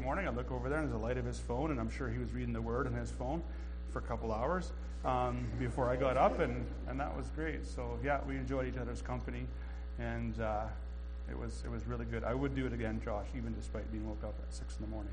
morning, I look over there and there's a light of his phone, and I'm sure he was reading the Word on his phone for a couple hours before I got up, and that was great. So yeah, we enjoyed each other's company, and it was really good. I would do it again, Josh, even despite being woke up at 6 in the morning.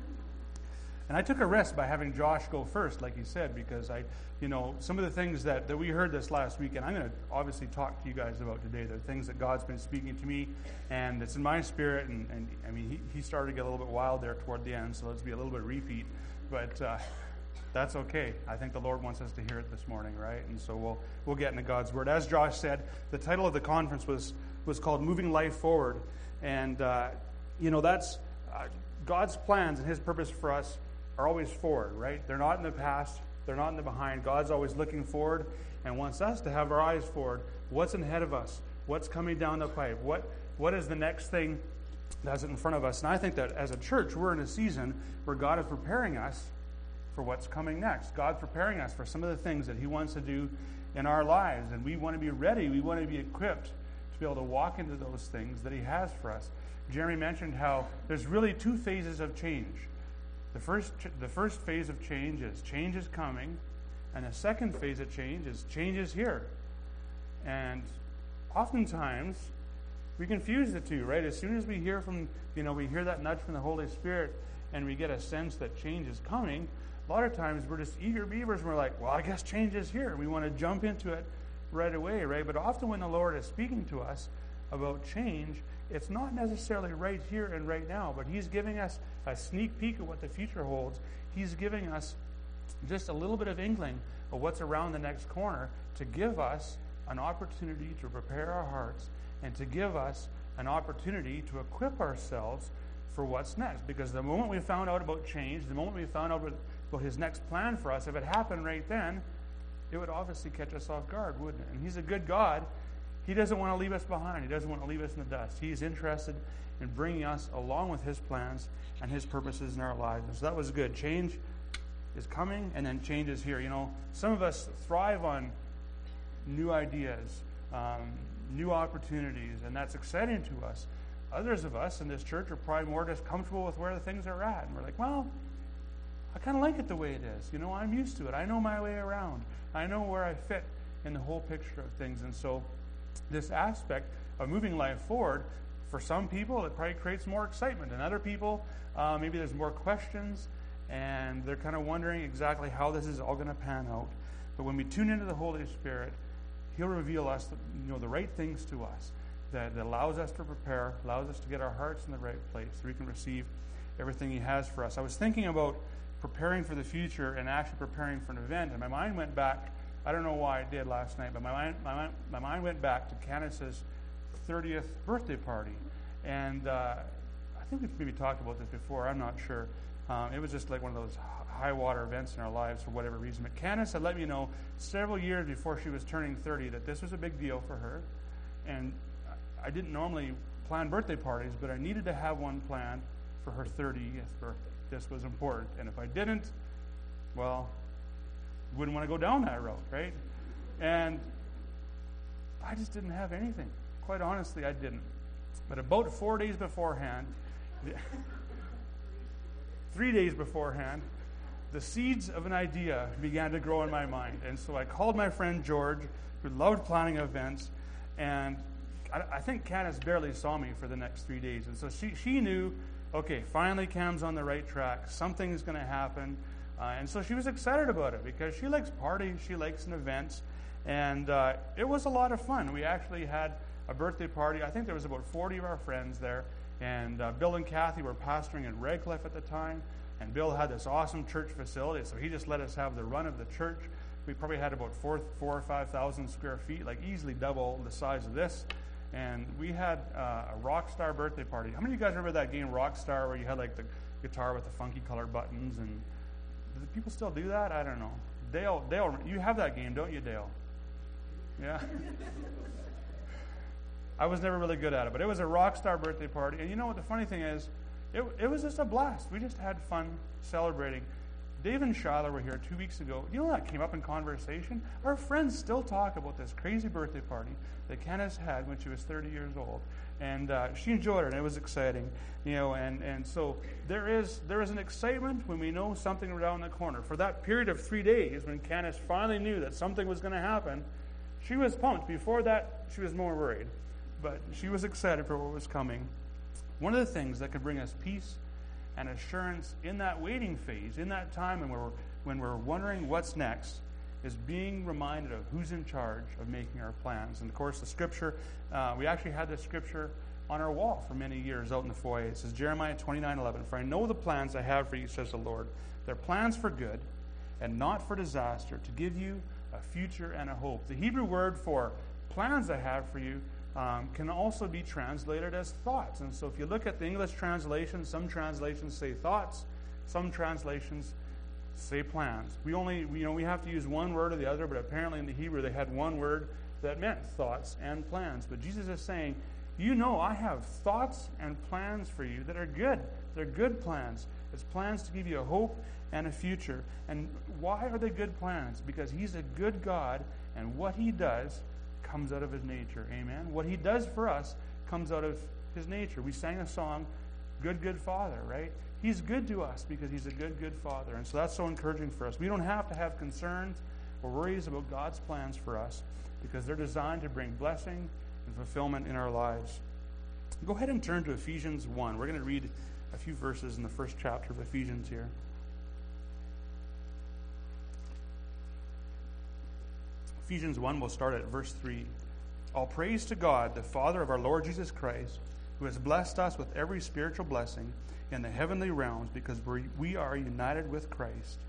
And I took a risk by having Josh go first, like he said, because some of the things that we heard this last week, and I'm going to obviously talk to you guys about today, the things that God's been speaking to me, and it's in my spirit, and I mean, he started to get a little bit wild there toward the end, so let's be a little bit repeat, but that's okay. I think the Lord wants us to hear it this morning, right? And so we'll get into God's Word. As Josh said, the title of the conference was called Moving Life Forward, and that's God's plans and His purpose for us are always forward, right? They're not in the past. They're not in the behind. God's always looking forward and wants us to have our eyes forward. What's ahead of us? What's coming down the pipe? What is the next thing that's in front of us? And I think that as a church, we're in a season where God is preparing us for what's coming next. God's preparing us for some of the things that He wants to do in our lives. And we want to be ready. We want to be equipped to be able to walk into those things that He has for us. Jeremy mentioned how there's really two phases of change. The first phase of change is coming, and the second phase of change is here. And oftentimes we confuse the two, right? As soon as we hear we hear that nudge from the Holy Spirit, and we get a sense that change is coming, a lot of times we're just eager beavers, and we're like, well, I guess change is here. We want to jump into it right away, right? But often when the Lord is speaking to us about change, it's not necessarily right here and right now, but He's giving us a sneak peek of what the future holds. He's giving us just a little bit of inkling of what's around the next corner to give us an opportunity to prepare our hearts and to give us an opportunity to equip ourselves for what's next. Because the moment we found out about change, the moment we found out about His next plan for us, if it happened right then, it would obviously catch us off guard, wouldn't it? And He's a good God. He doesn't want to leave us behind. He doesn't want to leave us in the dust. He's interested in bringing us along with His plans and His purposes in our lives. And so that was good. Change is coming, and then change is here. Some of us thrive on new ideas, new opportunities, and that's exciting to us. Others of us in this church are probably more just comfortable with where the things are at. And we're like, well, I kind of like it the way it is. I'm used to it. I know my way around. I know where I fit in the whole picture of things. And so this aspect of moving life forward, for some people, it probably creates more excitement. And other people, maybe there's more questions, and they're kind of wondering exactly how this is all going to pan out. But when we tune into the Holy Spirit, He'll reveal us the right things to us that allows us to prepare, allows us to get our hearts in the right place so we can receive everything He has for us. I was thinking about preparing for the future and actually preparing for an event, and my mind went back. I don't know why I did last night, but my mind went back to Candace's 30th birthday party. And I think we've maybe talked about this before. I'm not sure. It was just like one of those high-water events in our lives for whatever reason. But Candace had let me know several years before she was turning 30 that this was a big deal for her. And I didn't normally plan birthday parties, but I needed to have one planned for her 30th birthday. This was important. And if I didn't, well, wouldn't want to go down that road, right? And I just didn't have anything. Quite honestly, I didn't. But about 4 days beforehand, 3 days beforehand, the seeds of an idea began to grow in my mind. And so I called my friend George, who loved planning events, and I think Candace barely saw me for the next 3 days. And so she knew, okay, finally Cam's on the right track. Something's going to happen. And so she was excited about it because she likes parties, she likes an events, and it was a lot of fun. We actually had a birthday party. I think there was about 40 of our friends there, and Bill and Kathy were pastoring in Redcliffe at the time, and Bill had this awesome church facility, so he just let us have the run of the church. We probably had about 4,000 or 5,000 square feet, like easily double the size of this, and we had a Rockstar birthday party. How many of you guys remember that game Rockstar where you had like the guitar with the funky colored buttons? And do people still do that? I don't know. Dale, you have that game, don't you, Dale? Yeah. I was never really good at it, but it was a Rockstar birthday party. And you know what the funny thing is? It was just a blast. We just had fun celebrating Dave and Shyla were here 2 weeks ago. You know, that came up in conversation. Our friends still talk about this crazy birthday party that Candace had when she was 30 years old. And she enjoyed it, and it was exciting. You know, and so there is an excitement when we know something around the corner. For that period of 3 days, when Candace finally knew that something was going to happen, she was pumped. Before that, she was more worried. But she was excited for what was coming. One of the things that could bring us peace and assurance in that waiting phase, in that time when we're wondering what's next, is being reminded of who's in charge of making our plans. And of course, the scripture, we actually had this scripture on our wall for many years out in the foyer. It says, Jeremiah 29:11, "For I know the plans I have for you, says the Lord. They're plans for good and not for disaster, to give you a future and a hope." The Hebrew word for plans I have for you can also be translated as thoughts. And so if you look at the English translation, some translations say thoughts, some translations say plans. We have to use one word or the other, but apparently in the Hebrew they had one word that meant thoughts and plans. But Jesus is saying, you know, I have thoughts and plans for you that are good. They're good plans. It's plans to give you a hope and a future. And why are they good plans? Because He's a good God, and what He does comes out of His nature. Amen? What He does for us comes out of His nature. We sang a song, Good, Good Father, right? He's good to us because He's a good, good Father. And so that's so encouraging for us. We don't have to have concerns or worries about God's plans for us because they're designed to bring blessing and fulfillment in our lives. Go ahead and turn to Ephesians 1. We're going to read a few verses in the first chapter of Ephesians here. Ephesians 1, we'll start at verse 3. "All praise to God, the Father of our Lord Jesus Christ, who has blessed us with every spiritual blessing in the heavenly realms because we are united with Christ.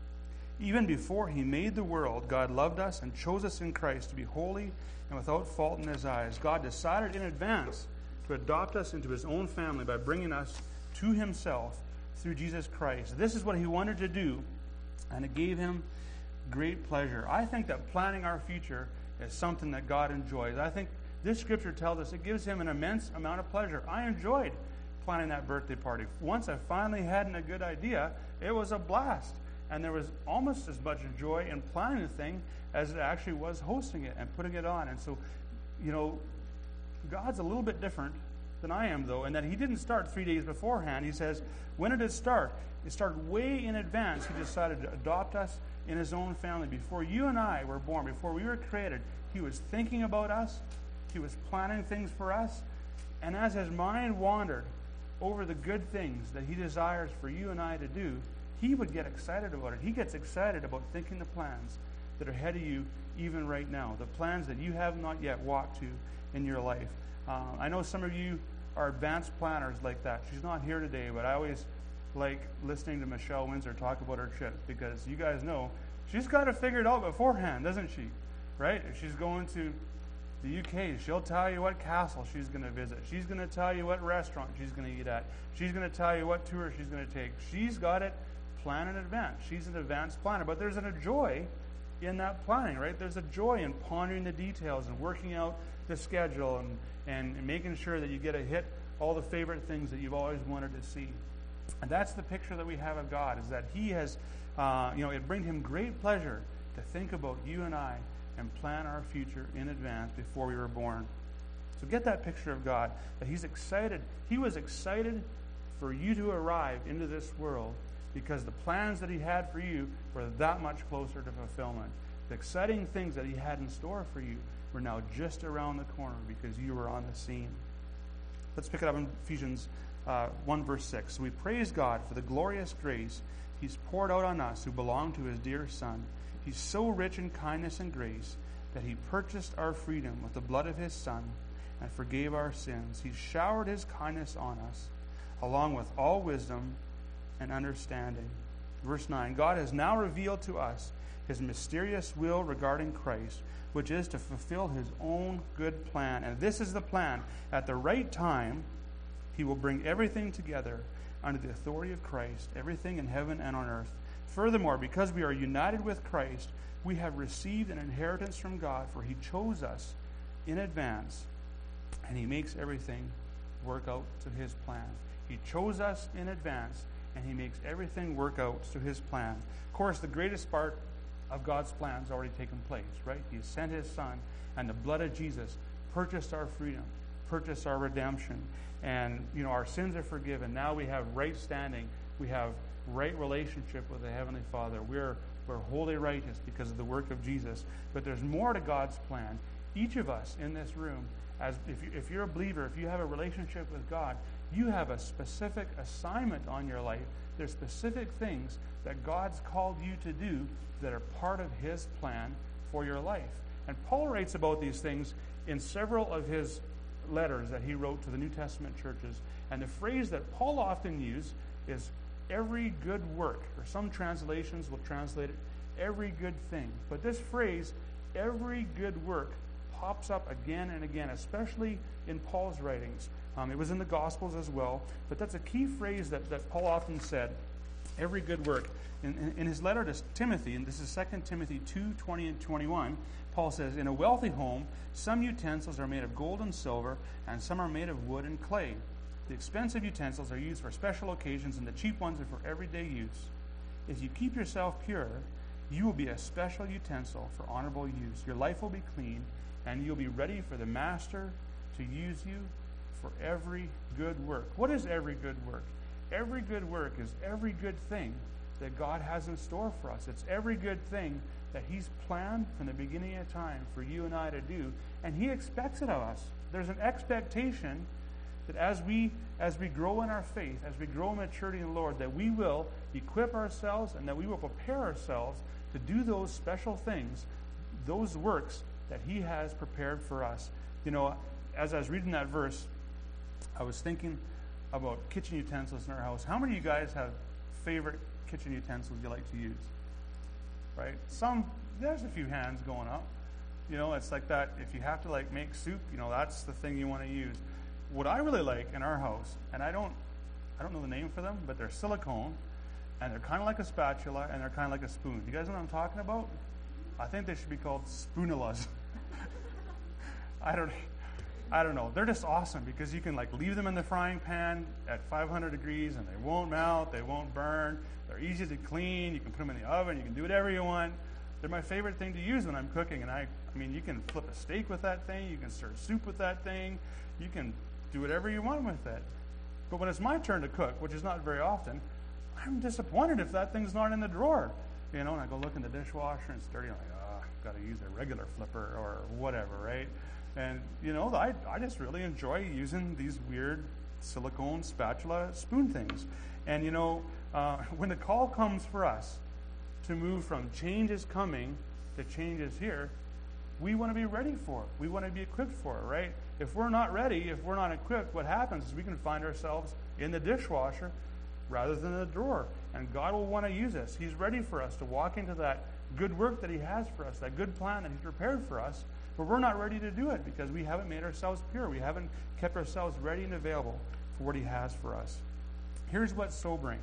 Even before He made the world, God loved us and chose us in Christ to be holy and without fault in His eyes. God decided in advance to adopt us into His own family by bringing us to Himself through Jesus Christ. This is what He wanted to do, and it gave Him great pleasure." I think that planning our future is something that God enjoys. I think this scripture tells us it gives Him an immense amount of pleasure. I enjoyed planning that birthday party. Once I finally had a good idea, it was a blast. And there was almost as much joy in planning the thing as it actually was hosting it and putting it on. And so, you know, God's a little bit different than I am, though, in that He didn't start 3 days beforehand. He says, when did it start? It started way in advance. He decided to adopt us in His own family. Before you and I were born, before we were created, He was thinking about us. He was planning things for us. And as His mind wandered over the good things that He desires for you and I to do, He would get excited about it. He gets excited about thinking the plans that are ahead of you even right now, the plans that you have not yet walked to in your life. I know some of you are advanced planners like that. She's not here today, but I always like listening to Michelle Windsor talk about her trips because you guys know she's got it figured out beforehand, doesn't she? Right? If she's going to the UK, she'll tell you what castle she's going to visit. She's going to tell you what restaurant she's going to eat at. She's going to tell you what tour she's going to take. She's got it planned in advance. She's an advanced planner. But there's a joy in that planning, right? There's a joy in pondering the details and working out the schedule and making sure that you get to hit all the favorite things that you've always wanted to see. And that's the picture that we have of God, is that He has, it brings Him great pleasure to think about you and I and plan our future in advance before we were born. So get that picture of God, that He's excited. He was excited for you to arrive into this world because the plans that He had for you were that much closer to fulfillment. The exciting things that He had in store for you were now just around the corner because you were on the scene. Let's pick it up in Ephesians 1 verse 6. "So we praise God for the glorious grace He's poured out on us who belong to His dear Son. He's so rich in kindness and grace that He purchased our freedom with the blood of His Son and forgave our sins. He showered His kindness on us, along with all wisdom and understanding." Verse 9, "God has now revealed to us His mysterious will regarding Christ, which is to fulfill His own good plan. And this is the plan. At the right time, He will bring everything together under the authority of Christ, everything in heaven and on earth. Furthermore, because we are united with Christ, we have received an inheritance from God, for He chose us in advance, and He makes everything work out to His plan." He chose us in advance, and he makes everything work out to his plan. Of course, the greatest part of God's plan has already taken place, right? He sent his Son, and the blood of Jesus purchased our freedom, purchased our redemption, and our sins are forgiven. Now we have right standing. We have right relationship with the Heavenly Father. We're wholly righteous because of the work of Jesus. But there's more to God's plan. Each of us in this room, if you're a believer, if you have a relationship with God, you have a specific assignment on your life. There's specific things that God's called you to do that are part of his plan for your life. And Paul writes about these things in several of his letters that he wrote to the New Testament churches. And the phrase that Paul often uses is every good work, or some translations will translate it every good thing. But this phrase, every good work, pops up again and again, especially in Paul's writings. It was in the Gospels as well, but that's a key phrase that Paul often said, every good work. In his letter to Timothy, and this is 2 Timothy 2:20 and 21, Paul says, in a wealthy home, some utensils are made of gold and silver, and some are made of wood and clay. The expensive utensils are used for special occasions, and the cheap ones are for everyday use. If you keep yourself pure, you will be a special utensil for honorable use. Your life will be clean, and you'll be ready for the Master to use you for every good work. What is every good work? Every good work is every good thing that God has in store for us. It's every good thing that he's planned from the beginning of time for you and I to do, and he expects it of us. There's an expectation that as we grow in our faith, as we grow in maturity in the Lord, that we will equip ourselves and that we will prepare ourselves to do those special things, those works that he has prepared for us. As I was reading that verse, I was thinking about kitchen utensils in our house. How many of you guys have favorite kitchen utensils you like to use? Right? There's a few hands going up. It's like that. If you have to make soup, that's the thing you want to use. What I really like in our house, and I don't know the name for them, but they're silicone, and they're kind of like a spatula, and they're kind of like a spoon. You guys know what I'm talking about? I think they should be called spoonulas. I don't know. They're just awesome because you can leave them in the frying pan at 500 degrees and they won't melt, they won't burn. They're easy to clean. You can put them in the oven. You can do whatever you want. They're my favorite thing to use when I'm cooking. And I mean, you can flip a steak with that thing. You can stir soup with that thing. You can do whatever you want with it. But when it's my turn to cook, which is not very often, I'm disappointed if that thing's not in the drawer. And I go look in the dishwasher and it's dirty. I'm like, got to use a regular flipper or whatever, right? And, I just really enjoy using these weird silicone spatula spoon things. And, when the call comes for us to move from change is coming to change is here, we want to be ready for it. We want to be equipped for it, right? If we're not ready, if we're not equipped, what happens is we can find ourselves in the dishwasher rather than the drawer. And God will want to use us. He's ready for us to walk into that good work that he has for us, that good plan that he's prepared for us. But we're not ready to do it because we haven't made ourselves pure. We haven't kept ourselves ready and available for what he has for us. Here's what's sobering.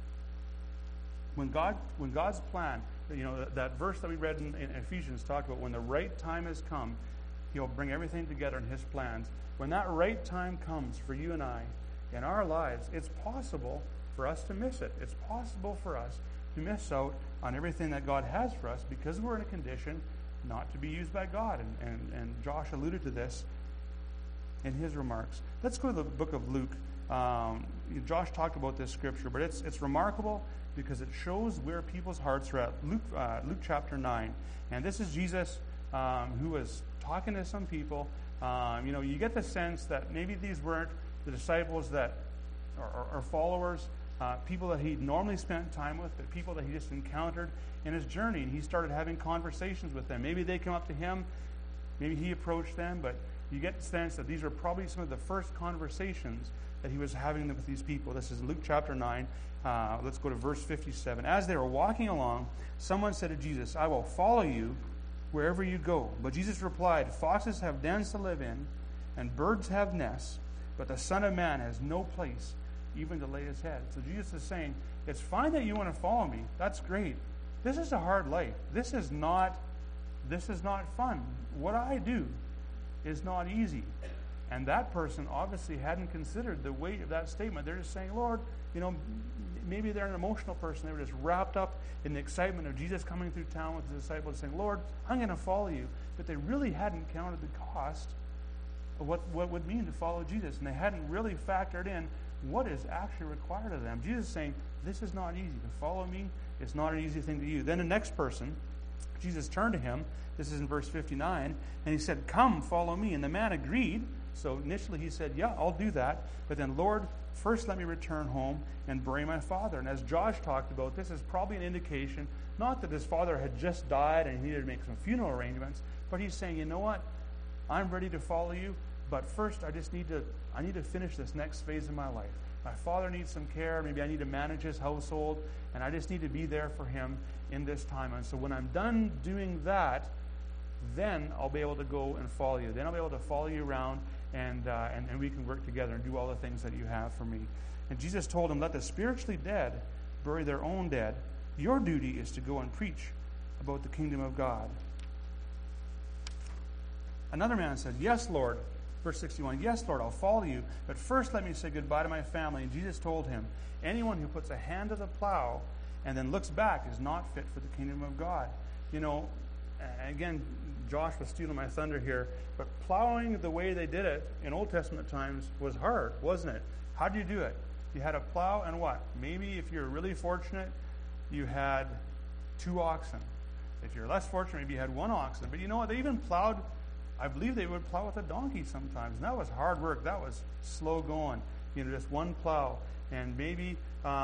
When God's plan, that verse that we read in Ephesians talked about when the right time has come, he'll bring everything together in his plans. When that right time comes for you and I in our lives, it's possible for us to miss it. It's possible for us to miss out on everything that God has for us because we're in a condition not to be used by God. And Josh alluded to this in his remarks. Let's go to the book of Luke. Josh talked about this scripture, but it's remarkable because it shows where people's hearts are at. Luke chapter 9. And this is Jesus who was talking to some people. You get the sense that maybe these weren't the disciples that are followers, people that he normally spent time with, but people that he just encountered in his journey. And he started having conversations with them. Maybe they came up to him. Maybe he approached them. But you get the sense that these are probably some of the first conversations that he was having with these people. This is Luke chapter 9. Let's go to verse 57. As they were walking along, someone said to Jesus, "I will follow you wherever you go." But Jesus replied, "Foxes have dens to live in, and birds have nests, but the Son of Man has no place even to lay his head." So Jesus is saying, it's fine that you want to follow me. That's great. This is a hard life. This is not fun. What I do is not easy. And that person obviously hadn't considered the weight of that statement. They're just saying, "Lord, maybe they're an emotional person. They were just wrapped up in the excitement of Jesus coming through town with the disciples saying, Lord, I'm going to follow you. But they really hadn't counted the cost of what it would mean to follow Jesus. And they hadn't really factored in what is actually required of them. Jesus is saying, this is not easy. To follow me, it's not an easy thing to do. Then the next person, Jesus turned to him. This is in verse 59. And he said, come, follow me. And the man agreed. So initially he said, yeah, I'll do that. But then, Lord, first let me return home and bury my father. And as Josh talked about, this is probably an indication, not that his father had just died and he needed to make some funeral arrangements, but he's saying, you know what? I'm ready to follow you, but first I need to finish this next phase of my life. My father needs some care. Maybe I need to manage his household, and I just need to be there for him in this time. And so when I'm done doing that, then I'll be able to go and follow you. Then I'll be able to follow you around, and we can work together and do all the things that you have for me. And Jesus told him, let the spiritually dead bury their own dead. Your duty is to go and preach about the kingdom of God. Another man said, yes, Lord. Verse 61, yes, Lord, I'll follow you, but first let me say goodbye to my family. And Jesus told him, anyone who puts a hand to the plow and then looks back is not fit for the kingdom of God. You know, again, Josh was stealing my thunder here, but plowing the way they did it in Old Testament times was hard, wasn't it? How do you do it? You had a plow and what? Maybe if you're really fortunate, you had 2 oxen. If you're less fortunate, maybe you had 1 oxen. But you know what? They even plowed, I believe they would plow with a donkey sometimes. And that was hard work. That was slow going. You know, just one plow. And maybe,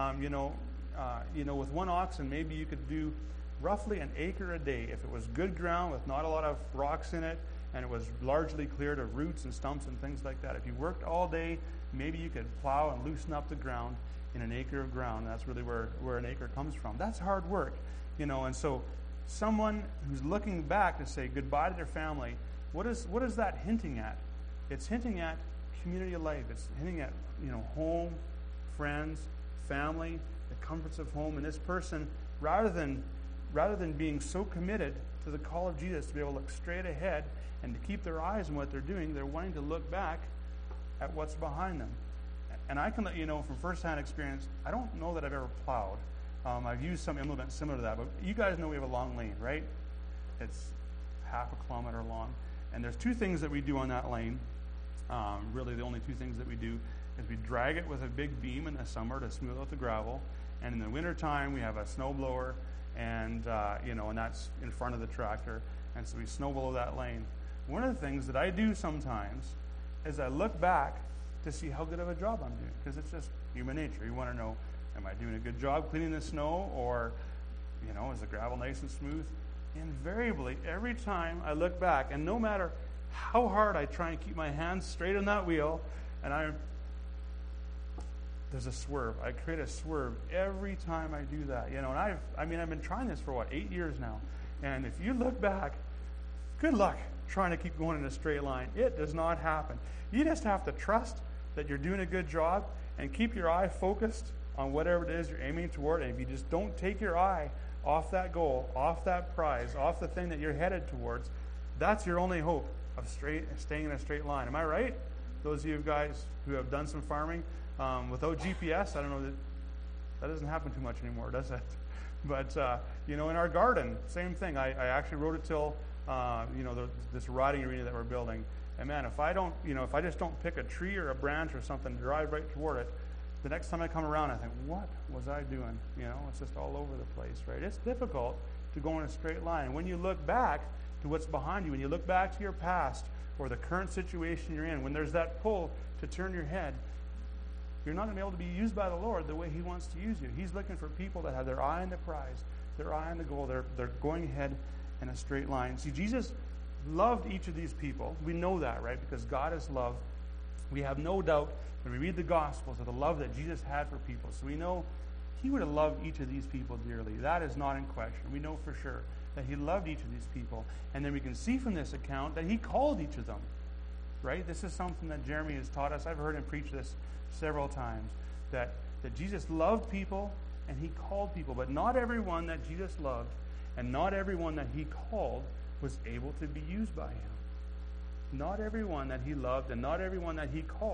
with 1 oxen, maybe you could do roughly an acre a day. If it was good ground with not a lot of rocks in it, and it was largely cleared of roots and stumps and things like that. If you worked all day, maybe you could plow and loosen up the ground in an acre of ground. And that's really where an acre comes from. That's hard work, you know. And so someone who's looking back to say goodbye to their family, what is that hinting at? It's hinting at community of life. It's hinting at, home, friends, family, the comforts of home. And this person, rather than being so committed to the call of Jesus to be able to look straight ahead and to keep their eyes on what they're doing, they're wanting to look back at what's behind them. And I can let you know from firsthand experience, I don't know that I've ever plowed. I've used some implements similar to that, but you guys know we have a long lane, right? It's half a kilometer long. And there's 2 things that we do on that lane. Really, the only 2 things that we do is we drag it with a big beam in the summer to smooth out the gravel. And in the wintertime, we have a snow blower, and that's in front of the tractor. And so we snow blow that lane. One of the things that I do sometimes is I look back to see how good of a job I'm doing, because it's just human nature. You want to know, am I doing a good job cleaning the snow, or, is the gravel nice and smooth? Invariably, every time I look back, and no matter how hard I try and keep my hands straight on that wheel, and there's a swerve. I create a swerve every time I do that. And I've been trying this for 8 years now. And if you look back, good luck trying to keep going in a straight line. It does not happen. You just have to trust that you're doing a good job and keep your eye focused on whatever it is you're aiming toward. And if you just don't take your eye off that goal, off that prize, off the thing that you're headed towards, that's your only hope of staying in a straight line. Am I right? Those of you guys who have done some farming, without GPS, I don't know, that doesn't happen too much anymore, does it? But, in our garden, same thing. I actually rode it till, this riding arena that we're building. And man, if I just don't pick a tree or a branch or something and drive right toward it, the next time I come around, I think, what was I doing? It's just all over the place, right? It's difficult to go in a straight line. And when you look back to what's behind you, when you look back to your past or the current situation you're in, when there's that pull to turn your head, you're not going to be able to be used by the Lord the way He wants to use you. He's looking for people that have their eye on the prize, their eye on the goal. They're going ahead in a straight line. See, Jesus loved each of these people. We know that, right? Because God is love. We have no doubt when we read the Gospels of the love that Jesus had for people. So we know He would have loved each of these people dearly. That is not in question. We know for sure that He loved each of these people. And then we can see from this account that He called each of them, right? This is something that Jeremy has taught us. I've heard him preach this several times, that Jesus loved people and He called people. But not everyone that Jesus loved and not everyone that He called was able to be used by Him. Not everyone that He loved and not everyone that He called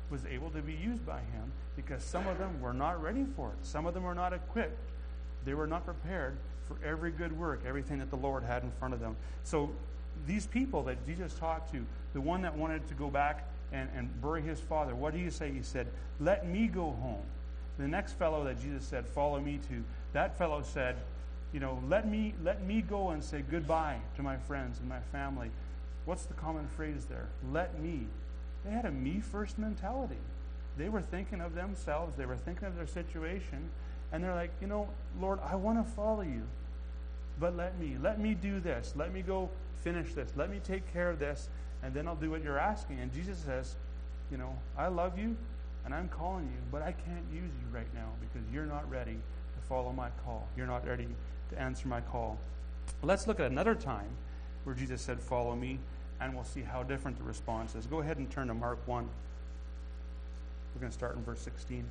was able to be used by him because some of them were not ready for it. Some of them were not equipped. They were not prepared for every good work, everything that the Lord had in front of them. So these people that Jesus talked to, the one that wanted to go back and bury his father, what did he say? He said, "Let me go home." The next fellow that Jesus said, "Follow me" to, that fellow said, let me go and say goodbye to my friends and my family. What's the common phrase there? Let me. They had a me first mentality. They were thinking of themselves. They were thinking of their situation. And they're like, Lord, I want to follow you. But let me do this. Let me go finish this. Let me take care of this. And then I'll do what you're asking. And Jesus says, I love you and I'm calling you, but I can't use you right now because you're not ready to follow my call. You're not ready to answer my call. Let's look at another time where Jesus said, "Follow me," and we'll see how different the response is. Go ahead and turn to Mark 1. We're going to start in verse 16.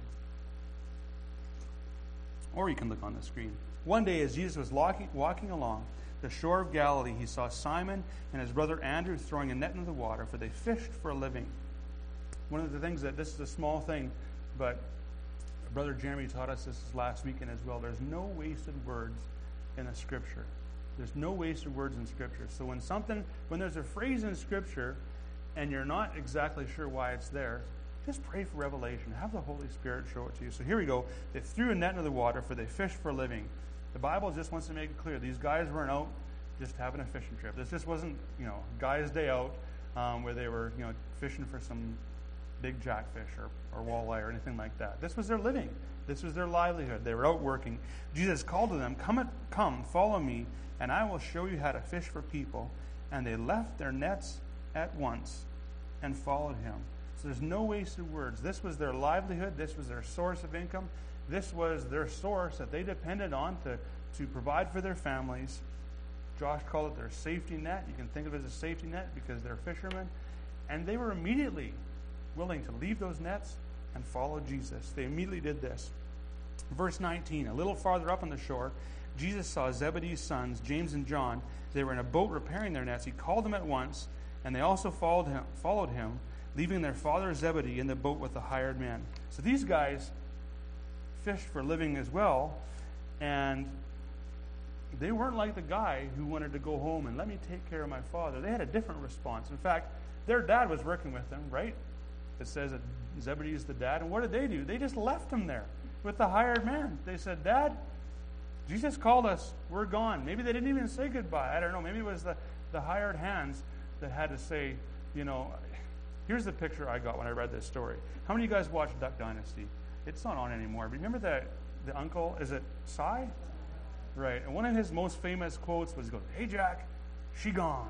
Or you can look on the screen. One day as Jesus was walking along the shore of Galilee, he saw Simon and his brother Andrew throwing a net into the water, for they fished for a living. One of the things that, this is a small thing, but Brother Jeremy taught us this last weekend as well. There's no wasted words in the Scripture. There's no wasted words in Scripture. So when there's a phrase in Scripture and you're not exactly sure why it's there, just pray for revelation. Have the Holy Spirit show it to you. So here we go. They threw a net into the water, for they fished for a living. The Bible just wants to make it clear. These guys weren't out just having a fishing trip. This just wasn't, guys' day out where they were, fishing for some big jackfish or walleye or anything like that. This was their living. This was their livelihood. They were out working. Jesus called to them, Come, follow me, and I will show you how to fish for people. And they left their nets at once and followed him. So there's no wasted words. This was their livelihood. This was their source of income. This was their source that they depended on to provide for their families. Josh called it their safety net. You can think of it as a safety net because they're fishermen. And they were immediately willing to leave those nets and follow Jesus. They immediately did this. Verse 19, a little farther up on the shore, Jesus saw Zebedee's sons, James and John. They were in a boat repairing their nets. He called them at once, and they also followed him, leaving their father Zebedee in the boat with the hired men. So these guys fished for a living as well, and they weren't like the guy who wanted to go home and let me take care of my father. They had a different response. In fact, their dad was working with them, right? It says that Zebedee is the dad. And what did they do? They just left him there with the hired man. They said, Dad, Jesus called us. We're gone. Maybe they didn't even say goodbye. I don't know. Maybe it was the hired hands that had to say, here's the picture I got when I read this story. How many of you guys watched Duck Dynasty? It's not on anymore. But remember the uncle, is it Cy? Right. And one of his most famous quotes was, "Hey, Jack, she gone."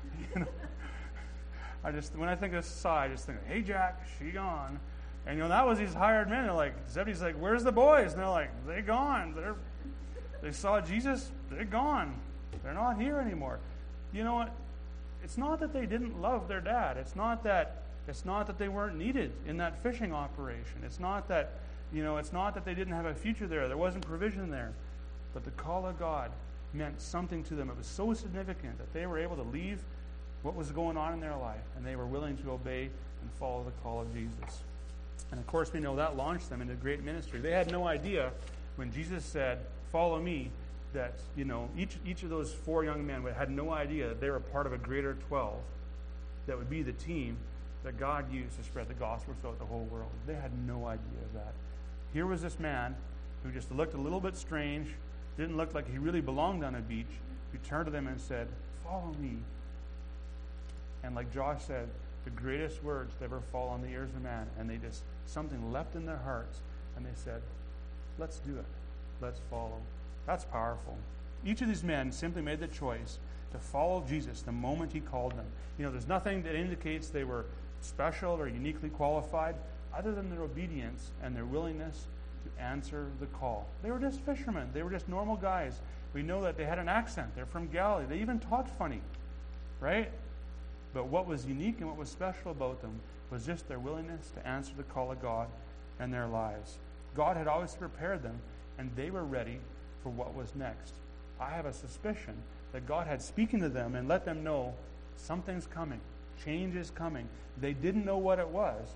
When I think of Cy, I just think, "Hey, Jack, she gone." And that was these hired men. They're like, Zebedee's like, "Where's the boys?" And they're like, "They gone. They saw Jesus. They're gone. They're not here anymore." You know what? It's not that they didn't love their dad. It's not that they weren't needed in that fishing operation. It's not that they didn't have a future there. There wasn't provision there. But the call of God meant something to them. It was so significant that they were able to leave what was going on in their life, and they were willing to obey and follow the call of Jesus. And of course, we know that launched them into great ministry. They had no idea when Jesus said, "Follow me," that each of those 4 young men had no idea that they were part of a greater 12 that would be the team that God used to spread the gospel throughout the whole world. They had no idea of that. Here was this man who just looked a little bit strange, didn't look like he really belonged on a beach, who turned to them and said, "Follow me." And like Josh said, the greatest words to ever fall on the ears of man, and something leapt in their hearts, and they said, "Let's do it. Let's follow." That's powerful. Each of these men simply made the choice to follow Jesus the moment he called them. There's nothing that indicates they were special or uniquely qualified other than their obedience and their willingness to answer the call. They were just fishermen. They were just normal guys. We know that they had an accent. They're from Galilee. They even talked funny, right? But what was unique and what was special about them was just their willingness to answer the call of God in their lives. God had always prepared them, and they were ready for what was next. I have a suspicion that God had speaking to them and let them know something's coming. Change is coming. They didn't know what it was,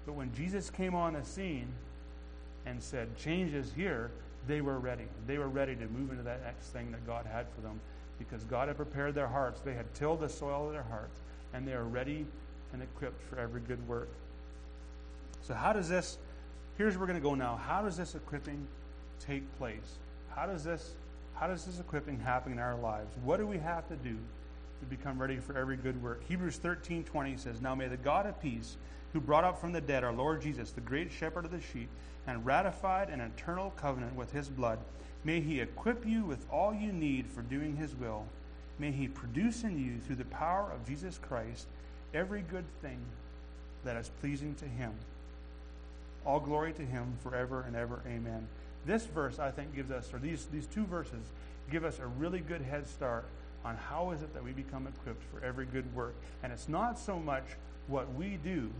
But when Jesus came on the scene and said, change is here, they were ready. They were ready to move into that next thing that God had for them because God had prepared their hearts. They had tilled the soil of their hearts, and they are ready and equipped for every good work. So how does this, here's where we're going to go now. How does this equipping take place? How does this equipping happen in our lives? What do we have to do to become ready for every good work? Hebrews 13:20 says, now may the God of peace, who brought up from the dead our Lord Jesus, the great shepherd of the sheep, and ratified an eternal covenant with his blood, may he equip you with all you need for doing his will. May he produce in you, through the power of Jesus Christ, every good thing that is pleasing to him. All glory to him forever and ever. Amen. This verse, I think, gives us, or these two verses, give us a really good head start on how is it that we become equipped for every good work. And it's not so much what we do,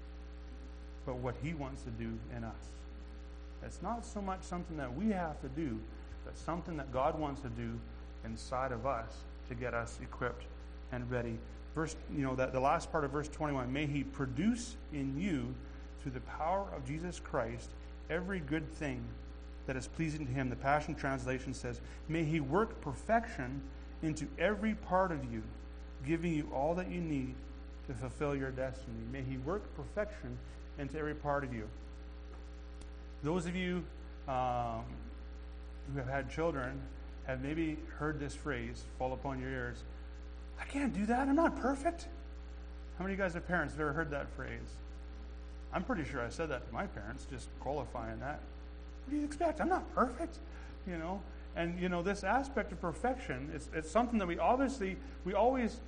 but what he wants to do in us. It's not so much something that we have to do, but something that God wants to do inside of us to get us equipped and ready. The last part of verse 21, may he produce in you, through the power of Jesus Christ, every good thing that is pleasing to him. The Passion Translation says, may he work perfection into every part of you, giving you all that you need to fulfill your destiny. May he work perfection into every part of you. Those of you who have had children have maybe heard this phrase fall upon your ears. I can't do that. I'm not perfect. How many of you guys are parents have ever heard that phrase? I'm pretty sure I said that to my parents, just qualifying that. What do you expect? I'm not perfect, And, this aspect of perfection, it's something that we always, it's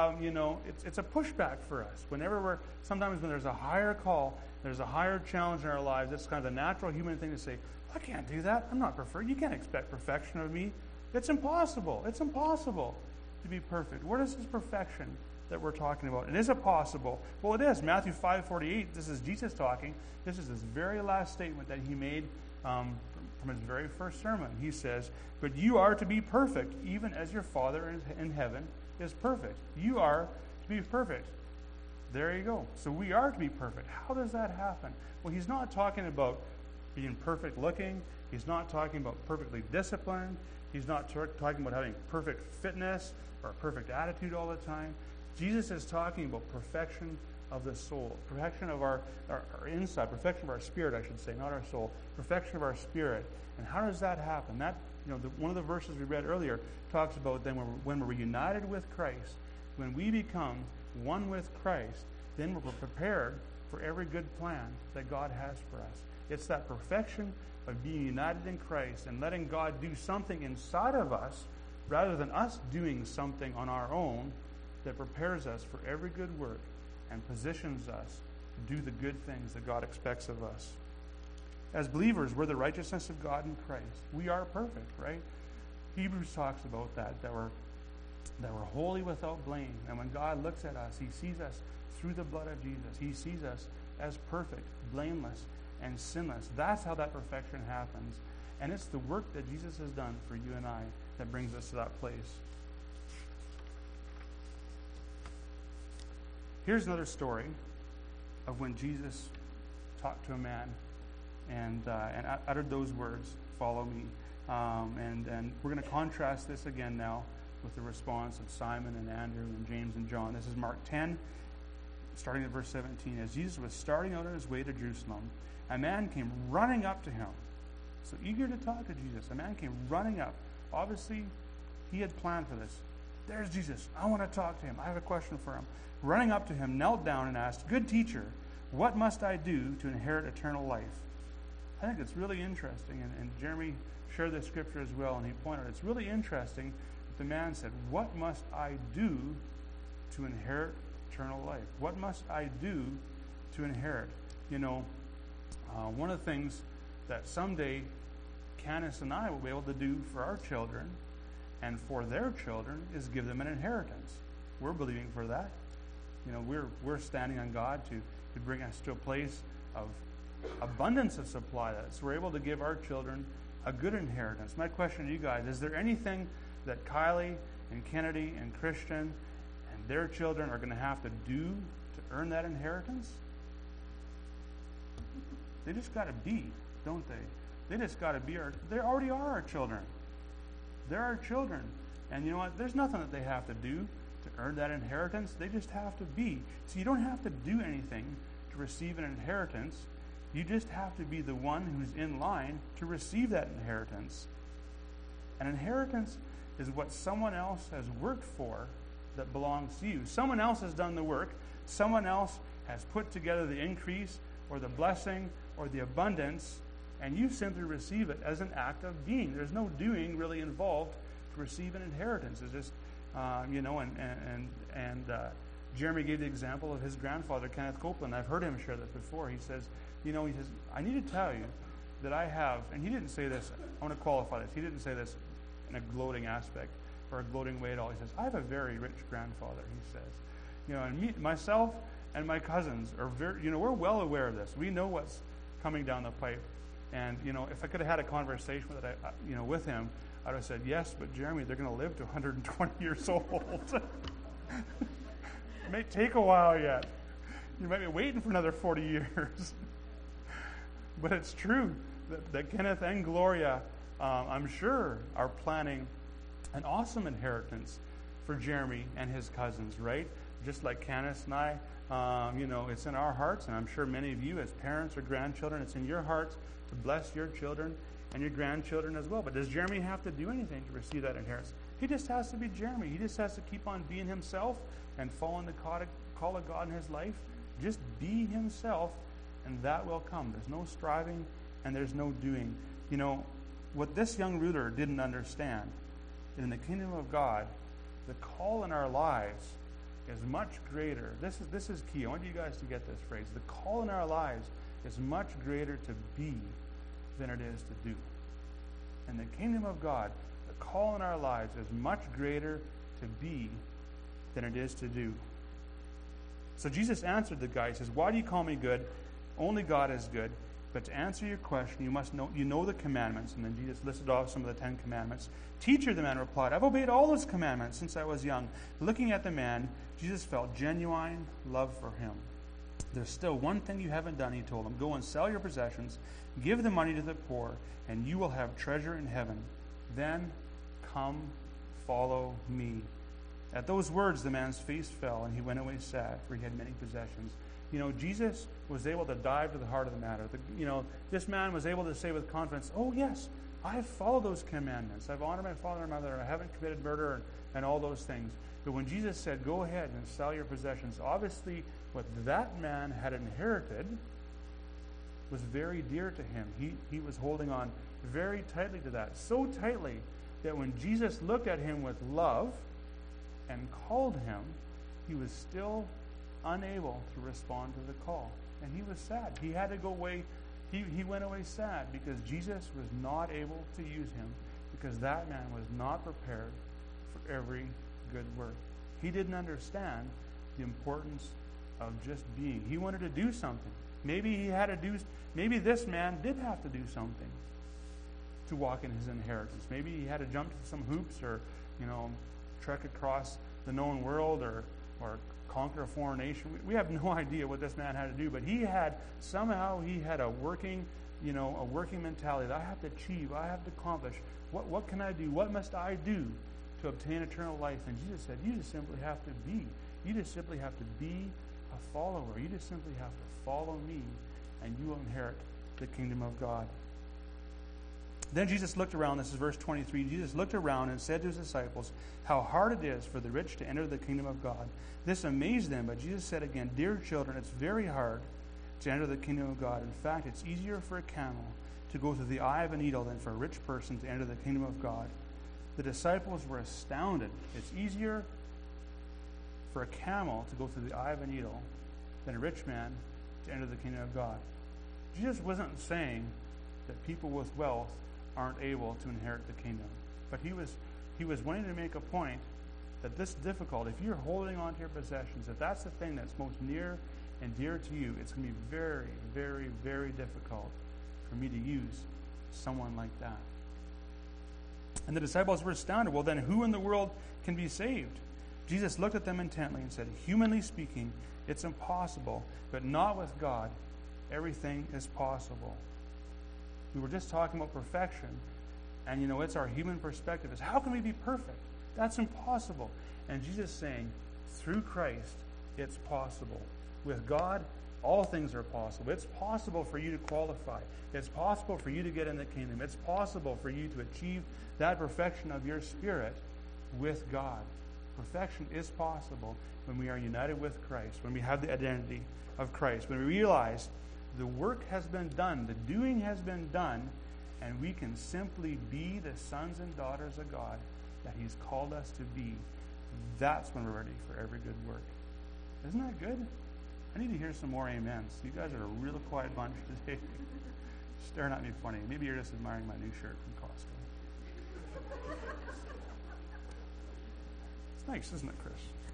a pushback for us. Sometimes when there's a higher call, there's a higher challenge in our lives, it's kind of the natural human thing to say, I can't do that. I'm not perfect. You can't expect perfection of me. It's impossible. It's impossible to be perfect. What is this perfection that we're talking about? And is it possible? Well, it is. Matthew 5:48, this is Jesus talking. This is his very last statement that he made from his very first sermon. He says, but you are to be perfect, even as your Father in heaven is perfect. You are to be perfect. There you go. So we are to be perfect. How does that happen? Well, he's not talking about being perfect looking. He's not talking about perfectly disciplined. He's not talking about having perfect fitness or a perfect attitude all the time. Jesus is talking about perfection of the soul, perfection of our inside, perfection of our spirit, I should say, not our soul, perfection of our spirit. And how does that happen? One of the verses we read earlier talks about then when we're united with Christ, when we become one with Christ, then we're prepared for every good plan that God has for us. It's that perfection of being united in Christ and letting God do something inside of us rather than us doing something on our own that prepares us for every good work and positions us to do the good things that God expects of us. As believers, we're the righteousness of God in Christ. We are perfect, right? Hebrews talks about that we're holy without blame. And when God looks at us, he sees us through the blood of Jesus. He sees us as perfect, blameless, and sinless. That's how that perfection happens. And it's the work that Jesus has done for you and I that brings us to that place. Here's another story of when Jesus talked to a man and uttered those words, follow me. And we're going to contrast this again now with the response of Simon and Andrew and James and John. This is Mark 10, starting at verse 17. As Jesus was starting out on his way to Jerusalem, a man came running up to him. So eager to talk to Jesus. A man came running up. Obviously, he had planned for this. There's Jesus. I want to talk to him. I have a question for him. Running up to him, knelt down and asked, good teacher, what must I do to inherit eternal life? I think it's really interesting. And Jeremy shared this scripture as well, and he pointed out it's really interesting that the man said, what must I do to inherit eternal life? What must I do to inherit? One of the things that someday Candace and I will be able to do for our children and for their children is give them an inheritance. We're believing for that. We're standing on God to bring us to a place of abundance of supply, so we're able to give our children a good inheritance. My question to you guys, is there anything that Kylie and Kennedy and Christian and their children are going to have to do to earn that inheritance? They just got to be, don't they? They just got to be they already are our children. They're our children. And you know what? There's nothing that they have to do to earn that inheritance. They just have to be. So you don't have to do anything to receive an inheritance. You just have to be the one who's in line to receive that inheritance. An inheritance is what someone else has worked for that belongs to you. Someone else has done the work. Someone else has put together the increase or the blessing or the abundance, and you simply receive it as an act of being. There's no doing really involved to receive an inheritance. It's just, Jeremy gave the example of his grandfather, Kenneth Copeland. I've heard him share that before. He says, I need to tell you that I have, and he didn't say this, I want to qualify this, he didn't say this in a gloating aspect or a gloating way at all. He says, I have a very rich grandfather, he says. And myself and my cousins are very, we're well aware of this. We know what's coming down the pipe. And, if I could have had a conversation with him, I would have said, yes, but Jeremy, they're going to live to 120 years old. It may take a while yet. You might be waiting for another 40 years. But it's true that Kenneth and Gloria, I'm sure, are planning an awesome inheritance for Jeremy and his cousins, right? Just like Candace and I, it's in our hearts, and I'm sure many of you as parents or grandchildren, it's in your hearts to bless your children and your grandchildren as well. But does Jeremy have to do anything to receive that inheritance? He just has to be Jeremy. He just has to keep on being himself and following the call of God in his life. Just be himself, and that will come. There's no striving and there's no doing. What this young ruler didn't understand, in the kingdom of God, the call in our lives is much greater. This is key. I want you guys to get this phrase. The call in our lives is much greater to be than it is to do. In the kingdom of God, the call in our lives is much greater to be than it is to do. So Jesus answered the guy. He says, why do you call me good? Only God is good. But to answer your question, you must know the commandments. And then Jesus listed off some of the 10 commandments. Teacher, the man replied, I've obeyed all those commandments since I was young. Looking at the man, Jesus felt genuine love for him. There's still one thing you haven't done, he told him. Go and sell your possessions, give the money to the poor, and you will have treasure in heaven. Then come, follow me. At those words, the man's face fell, and he went away sad, for he had many possessions. Jesus was able to dive to the heart of the matter. This man was able to say with confidence, oh, yes, I have followed those commandments. I've honored my father and mother, and I haven't committed murder and all those things. But when Jesus said, go ahead and sell your possessions, obviously what that man had inherited was very dear to him. He was holding on very tightly to that, so tightly that when Jesus looked at him with love and called him, he was still unable to respond to the call. And he was sad. He had to go away. He went away sad because Jesus was not able to use him, because that man was not prepared for every good work. He didn't understand the importance of just being. He wanted to do something. Maybe maybe this man did have to do something to walk in his inheritance. Maybe he had to jump to some hoops or, trek across the known world or conquer a foreign nation. We have no idea what this man had to do, but he had a working mentality that I have to achieve, I have to accomplish. What can I do? What must I do to obtain eternal life? And Jesus said, you just simply have to be. You just simply have to be a follower. You just simply have to follow me, and you will inherit the kingdom of God. Then Jesus looked around, this is verse 23, Jesus looked around and said to his disciples, how hard it is for the rich to enter the kingdom of God. This amazed them, but Jesus said again, dear children, it's very hard to enter the kingdom of God. In fact, it's easier for a camel to go through the eye of a needle than for a rich person to enter the kingdom of God. The disciples were astounded. It's easier for a camel to go through the eye of a needle than a rich man to enter the kingdom of God. Jesus wasn't saying that people with wealth aren't able to inherit the kingdom. But he was wanting to make a point that this difficult, if you're holding on to your possessions, if that's the thing that's most near and dear to you, it's going to be very, very, very difficult for me to use someone like that. And the disciples were astounded. Well, then who in the world can be saved? Jesus looked at them intently and said, humanly speaking, it's impossible, but not with God. everything is possible. We were just talking about perfection, and it's our human perspective. Is how can we be perfect? That's impossible. And Jesus is saying, through Christ, it's possible. With God, all things are possible. It's possible for you to qualify. It's possible for you to get in the kingdom. It's possible for you to achieve that perfection of your spirit with God. Perfection is possible when we are united with Christ, when we have the identity of Christ, when we realize the work has been done, the doing has been done, and we can simply be the sons and daughters of God that He's called us to be. That's when we're ready for every good work. Isn't that good? I need to hear some more amens. You guys are a real quiet bunch today. Staring at me funny. Maybe you're just admiring my new shirt from Costco. It's nice, isn't it, Chris?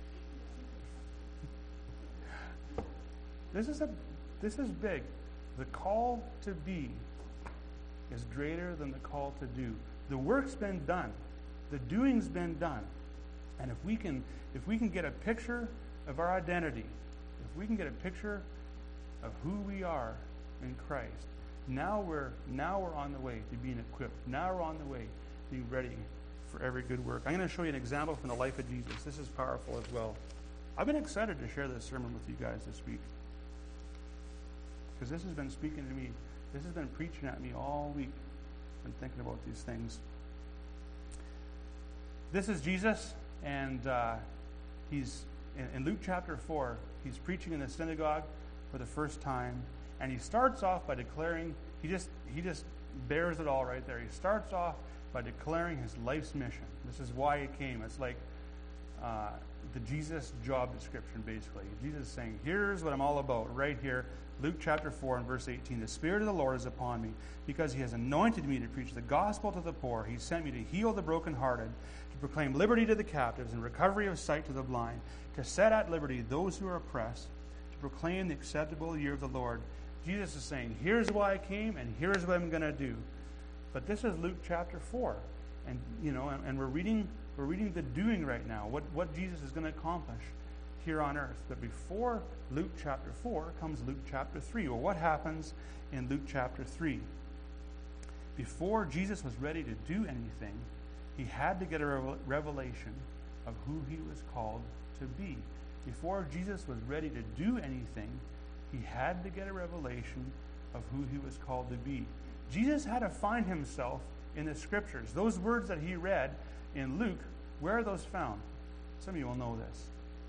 This is big. The call to be is greater than the call to do. The work's been done. The doing's been done. And if we can get a picture of our identity, if we can get a picture of who we are in Christ, now we're on the way to being equipped. Now we're on the way to being ready for every good work. I'm going to show you an example from the life of Jesus. This is powerful as well. I've been excited to share this sermon with you guys this week, because this has been speaking to me. This has been preaching at me all week. I've been thinking about these things. This is Jesus, and he's in Luke chapter 4. He's preaching in the synagogue for the first time, and he starts off by declaring, he just bears it all right there. He starts off by declaring his life's mission. This is why he came. It's like the Jesus job description, basically. Jesus is saying, here's what I'm all about right here. Luke chapter 4 and verse 18. The Spirit of the Lord is upon me, because He has anointed me to preach the gospel to the poor. He sent me to heal the brokenhearted, to proclaim liberty to the captives and recovery of sight to the blind, to set at liberty those who are oppressed, to proclaim the acceptable year of the Lord. Jesus is saying, here's why I came, and here's what I'm going to do. But this is Luke chapter 4. And and we're reading the doing right now, what Jesus is going to accomplish here on earth. But before Luke chapter 4 comes Luke chapter 3. Well, what happens in Luke chapter 3? Before Jesus was ready to do anything, He had to get a revelation of who He was called to be. Before Jesus was ready to do anything, He had to get a revelation of who He was called to be. Jesus had to find Himself in the Scriptures. Those words that He read in Luke, where are those found? Some of you will know this.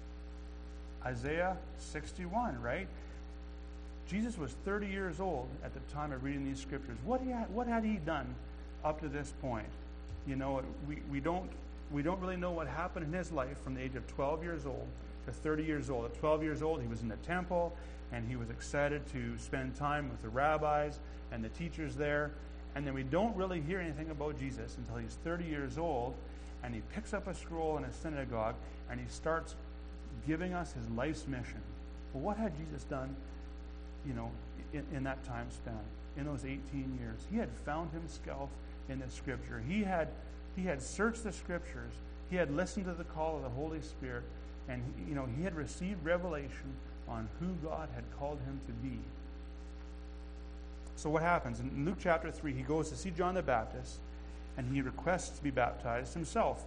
Isaiah 61, right? Jesus was 30 years old at the time of reading these Scriptures. What had He done up to this point? We don't really know what happened in His life from the age of 12 years old to 30 years old. At 12 years old, He was in the temple, and He was excited to spend time with the rabbis and the teachers there. And then we don't really hear anything about Jesus until He's 30 years old, and He picks up a scroll in a synagogue, and He starts giving us His life's mission. Well, what had Jesus done, in that time span, in those 18 years? He had found Himself in the Scripture. He had searched the Scriptures. He had listened to the call of the Holy Spirit, and he had received revelation on who God had called Him to be. So what happens? In Luke chapter 3, He goes to see John the Baptist, and he requests to be baptized himself.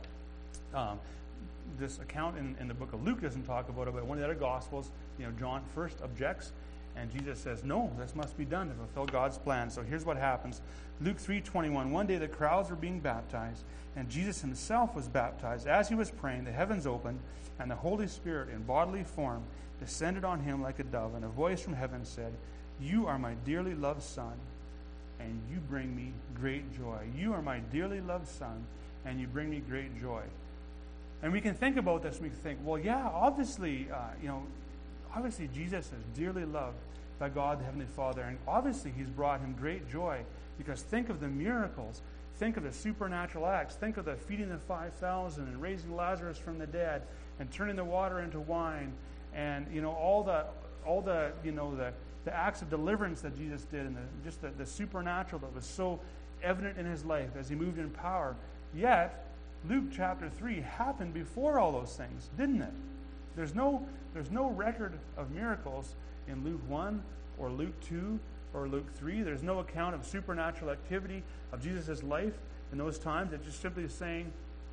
This account in the book of Luke doesn't talk about it, but one of the other Gospels, John first objects, and Jesus says, no, this must be done to fulfill God's plan. So here's what happens. Luke 3:21, one day the crowds were being baptized, and Jesus Himself was baptized. As He was praying, the heavens opened, and the Holy Spirit in bodily form descended on Him like a dove, and a voice from heaven said, "You are my dearly loved Son, and you bring me great joy." You are my dearly loved Son, and you bring me great joy. And we can think about this, and we can think, well, yeah, obviously Jesus is dearly loved by God the Heavenly Father, and obviously He's brought Him great joy, because think of the miracles, think of the supernatural acts, think of the feeding the 5,000 and raising Lazarus from the dead and turning the water into wine, and all the acts of deliverance that Jesus did, and the supernatural that was so evident in His life as He moved in power. Yet Luke chapter 3 happened before all those things, didn't it? There's no record of miracles in Luke 1 or Luke 2 or Luke 3. There's no account of supernatural activity of Jesus' life in those times. It's just simply saying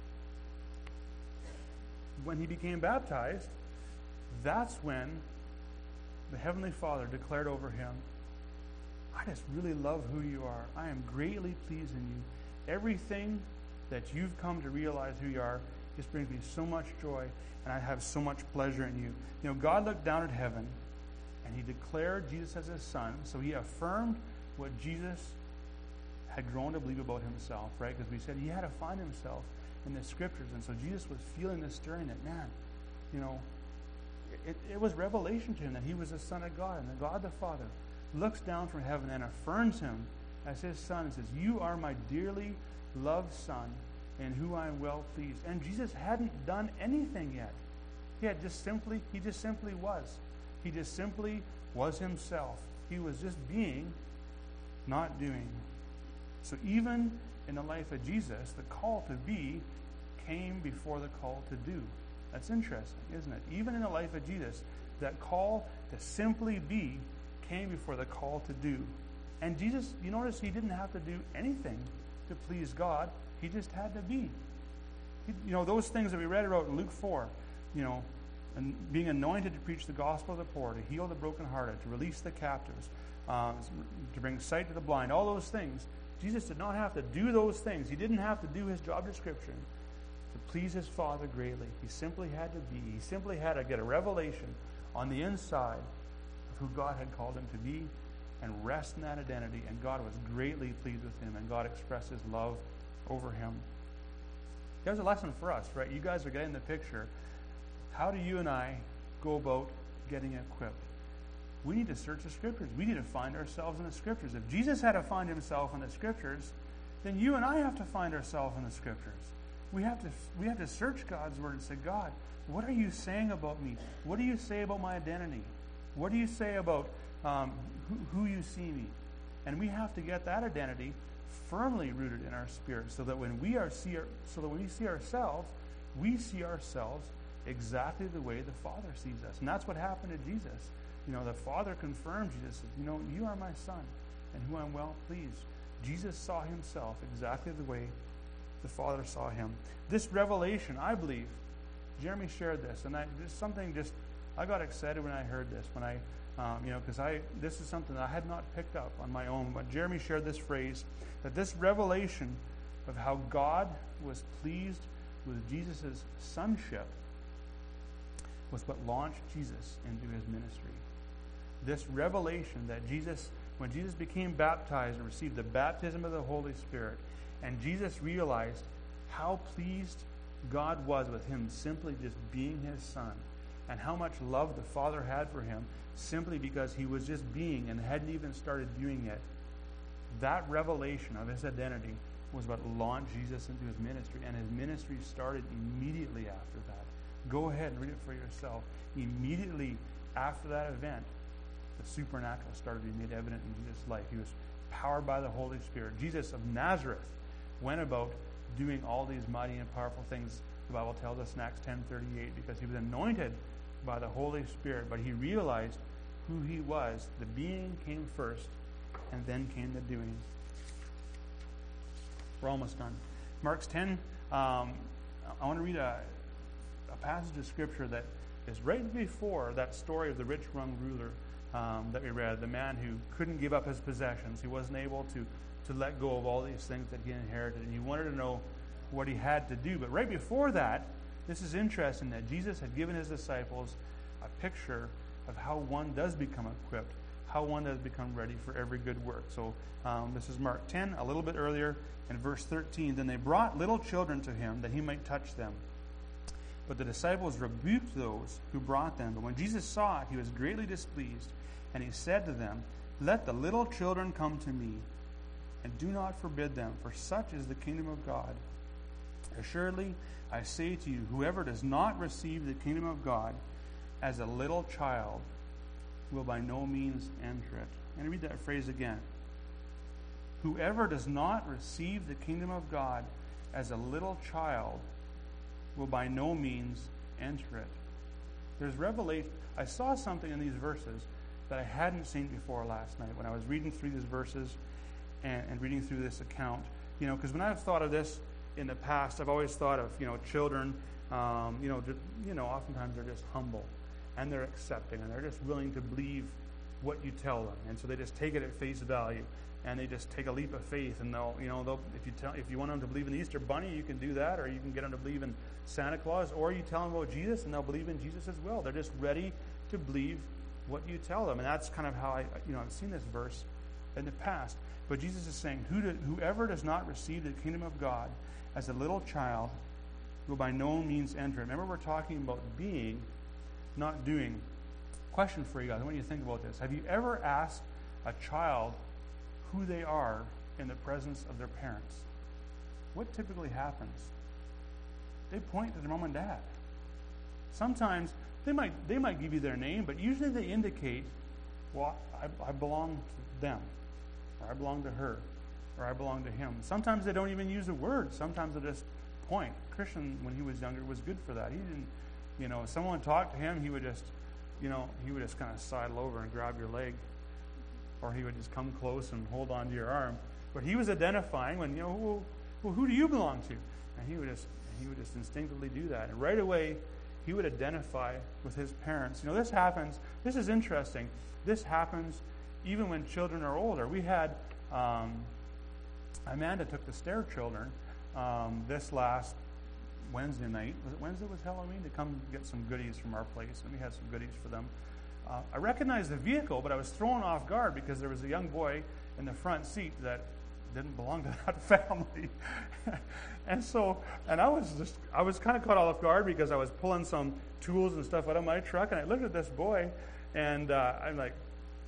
when he became baptized, that's when the Heavenly Father declared over him, I just really love who you are. I am greatly pleased in you. Everything that you've come to realize who you are just brings me so much joy, and I have so much pleasure in you. You know, God looked down at heaven, and he declared Jesus as his son, so he affirmed what Jesus had grown to believe about himself, right? Because we said he had to find himself in the Scriptures, and so Jesus was feeling this stirring that, man, you know, it was revelation to him that he was the Son of God, and that God the Father looks down from heaven and affirms him as his son and says, you are my dearly loved son in who I am well pleased. And Jesus hadn't done anything yet. He just simply was. He just simply was himself. He was just being, not doing. So even in the life of Jesus, the call to be came before the call to do. That's interesting, isn't it? Even in the life of Jesus, that call to simply be came before the call to do. And Jesus, you notice he didn't have to do anything to please God. He just had to be. You know, those things that we read about in Luke 4, you know, and being anointed to preach the gospel to the poor, to heal the brokenhearted, to release the captives, to bring sight to the blind, all those things. Jesus did not have to do those things. He didn't have to do his job description to please his Father greatly. He simply had to be. He simply had to get a revelation on the inside of who God had called him to be and rest in that identity. And God was greatly pleased with him, and God expressed his love over him. There's a lesson for us, right? You guys are getting the picture. How do you and I go about getting equipped? We need to search the Scriptures. We need to find ourselves in the Scriptures. If Jesus had to find himself in the Scriptures, then you and I have to find ourselves in the Scriptures. We have to search God's Word and say, God, what are you saying about me? What do you say about my identity? What do you say about who you see me? And we have to get that identity firmly rooted in our spirit, so that when we see ourselves, we see ourselves exactly the way the Father sees us. And that's what happened to Jesus. You know, the Father confirmed Jesus. You know, you are my Son, in who I'm well pleased. Jesus saw himself exactly the way the Father saw him. This revelation, I believe, Jeremy shared this, and I got excited when I heard this, because this is something that I had not picked up on my own. But Jeremy shared this phrase, that this revelation of how God was pleased with Jesus' sonship was what launched Jesus into his ministry. This revelation that when Jesus became baptized and received the baptism of the Holy Spirit, and Jesus realized how pleased God was with him simply just being his son, and how much love the Father had for him simply because he was just being and hadn't even started doing it. That revelation of his identity was what launched Jesus into his ministry, and his ministry started immediately after that. Go ahead and read it for yourself. Immediately after that event, the supernatural started to be made evident in Jesus' life. He was powered by the Holy Spirit. Jesus of Nazareth went about doing all these mighty and powerful things, the Bible tells us in Acts 10:38, because he was anointed by the Holy Spirit, but he realized who he was. The being came first, and then came the doing. We're almost done. Mark 10, I want to read a passage of Scripture that is right before that story of the rich young ruler that we read, the man who couldn't give up his possessions. He wasn't able to let go of all these things that he inherited, and he wanted to know what he had to do. But right before that, this is interesting that Jesus had given his disciples a picture of how one does become equipped, how one does become ready for every good work. So this is Mark 10, a little bit earlier, in verse 13. Then they brought little children to him that he might touch them. But the disciples rebuked those who brought them. But when Jesus saw it, he was greatly displeased, and he said to them, Let the little children come to me, and do not forbid them, for such is the kingdom of God. Assuredly, I say to you, whoever does not receive the kingdom of God as a little child will by no means enter it. And I read that phrase again. Whoever does not receive the kingdom of God as a little child will by no means enter it. There's revelation. I saw something in these verses, that I hadn't seen before last night when I was reading through these verses and reading through this account. Because when I've thought of this in the past, I've always thought of, children, oftentimes they're just humble and they're accepting and they're just willing to believe what you tell them. And so they just take it at face value and they just take a leap of faith, and they'll if you want them to believe in the Easter Bunny, you can do that, or you can get them to believe in Santa Claus, or you tell them about Jesus and they'll believe in Jesus as well. They're just ready to believe what you tell them. And that's kind of how I've seen this verse in the past. But Jesus is saying, whoever does not receive the kingdom of God as a little child will by no means enter it. Remember, we're talking about being, not doing. Question for you guys, I want you to think about this. Have you ever asked a child who they are in the presence of their parents? What typically happens? They point to their mom and dad. Sometimes they might give you their name, but usually they indicate, well, I belong to them, or I belong to her, or I belong to him. Sometimes they don't even use a word. Sometimes they just point. Christian, when he was younger, was good for that. He didn't, if someone talked to him, he would just kind of sidle over and grab your leg, or he would just come close and hold on to your arm. But he was identifying when, well, who do you belong to? And he would just instinctively do that. And right away, he would identify with his parents. This happens. This is interesting. This happens even when children are older. We had Amanda took the Stair children this last Wednesday night. Was it Wednesday was Halloween? To come get some goodies from our place, and we had some goodies for them. I recognized the vehicle, but I was thrown off guard because there was a young boy in the front seat that didn't belong to that family. and I was kind of caught off guard because I was pulling some tools and stuff out of my truck, and I looked at this boy, and I'm like,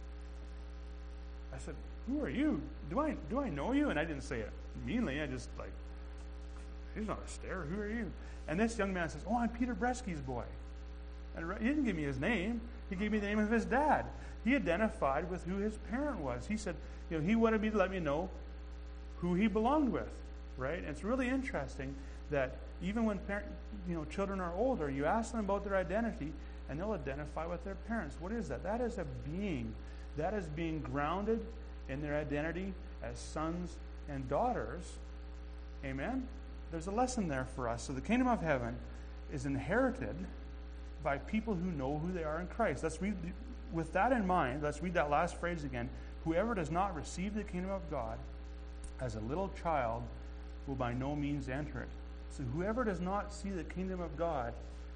I said, "Who are you? Do I know you?" And I didn't say it meanly. I just like, "He's not a Stair. Who are you?" And this young man says, "Oh, I'm Peter Bresky's boy." And he didn't give me his name. He gave me the name of his dad. He identified with who his parent was. He said, he wanted me to let me know who he belonged with, right? And it's really interesting that even when children are older, you ask them about their identity, and they'll identify with their parents. What is that? That is a being. That is being grounded in their identity as sons and daughters. Amen? There's a lesson there for us. So the kingdom of heaven is inherited by people who know who they are in Christ. With that in mind, let's read that last phrase again. Whoever does not receive the kingdom of God as a little child will by no means enter it. So whoever does not see the kingdom of God,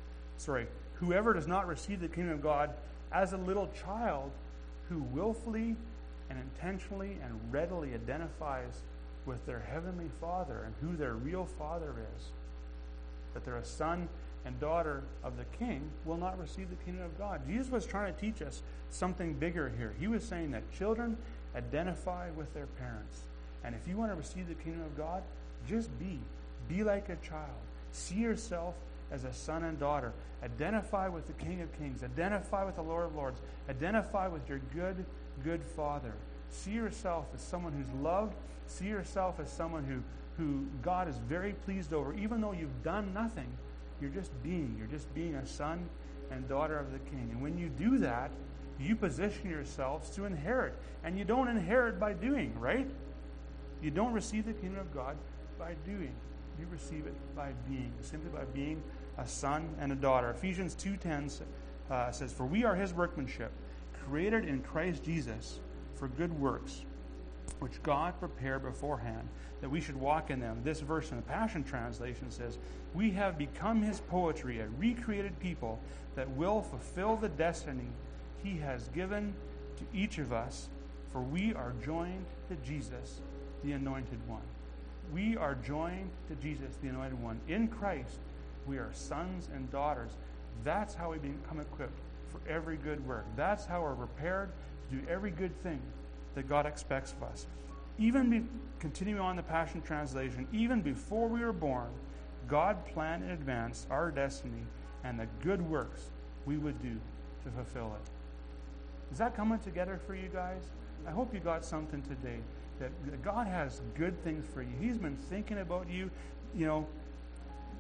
whoever does not receive the kingdom of God as a little child who willfully and intentionally and readily identifies with their heavenly Father and who their real Father is, that they're a son and daughter of the King, will not receive the kingdom of God. Jesus was trying to teach us something bigger here. He was saying that children identify with their parents. And if you want to receive the kingdom of God, just be like a child. See yourself as a son and daughter. Identify with the King of Kings. Identify with the Lord of Lords. Identify with your good Father. See yourself as someone who's loved. See yourself as someone who God is very pleased over. Even though you've done nothing, you're just being a son and daughter of the King. And when you do that, you position yourselves to inherit. And you don't inherit by doing, right? You don't receive the kingdom of God by doing. You receive it by being, simply by being a son and a daughter. Ephesians 2:10 says, "For we are his workmanship, created in Christ Jesus for good works, which God prepared beforehand, that we should walk in them." This verse in the Passion Translation says, "We have become his poetry, a recreated people that will fulfill the destiny he has given to each of us, for we are joined to Jesus, the Anointed One." We are joined to Jesus, the Anointed One. In Christ, we are sons and daughters. That's how we become equipped for every good work. That's how we're prepared to do every good thing that God expects of us. Continuing on the Passion Translation, even before we were born, God planned in advance our destiny and the good works we would do to fulfill it. Is that coming together for you guys? I hope you got something today, that God has good things for you. He's been thinking about you.